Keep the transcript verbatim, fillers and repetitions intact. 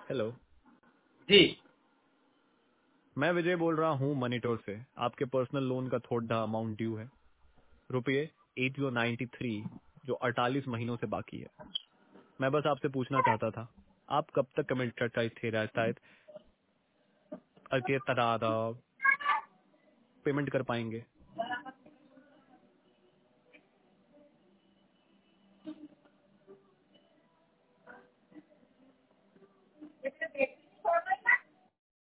Hello. जी। मैं विजय बोल रहा हूँ मनीटोर से। आपके पर्सनल लोन का थोड़ा अमाउंट ड्यू है, रुपये एट जीरो नाइन्टी थ्री, जो अड़तालीस महीनों से बाकी है। मैं बस आपसे पूछना चाहता था, आप कब तक कमिटेड थे रहता है के तरह पेमेंट कर पाएंगे?